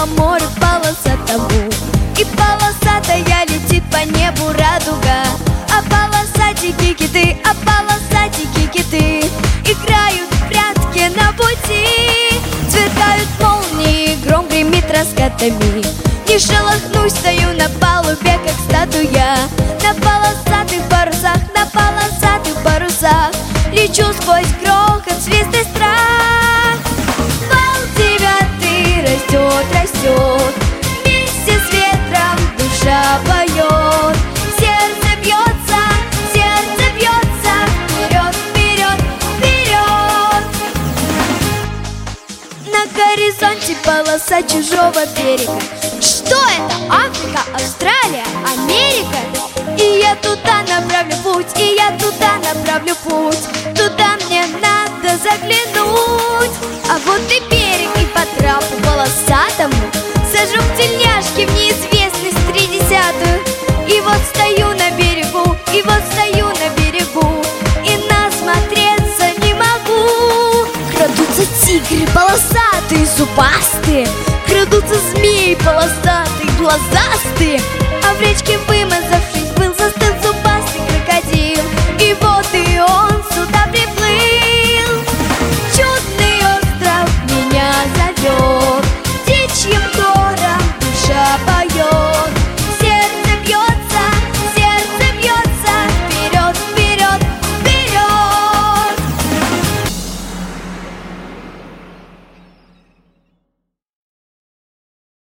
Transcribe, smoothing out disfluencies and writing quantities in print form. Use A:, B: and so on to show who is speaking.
A: по морю полосатому. И полосатая летит по небу радуга. А полосатики киты, а полосатики киты играют в прятки на пути. Сверкают молнии, гром гремит раскатами. Не шелохнусь, стою на палубе, как статуя. На полосатых парусах, на полосатых парусах лечу сквозь грохот, свист и страх. Вал девятый растет, растет, вместе с ветром душа поет. Сердце бьется, вперед, вперед, вперед. На горизонте полоса чужого берега. Что это? Африка, Австралия, Америка? И я туда направлю путь, и я туда направлю путь. Туда мне надо заглянуть. А вот и берег, и по трапу полосатому сажу в тельняшки в неизвестность 30-ю. И вот стою на берегу, и вот стою на берегу, и насмотреться не могу. Крадутся тигры полосатые, зубастые, крадутся змеи полосатые, глазастые, а в речке вы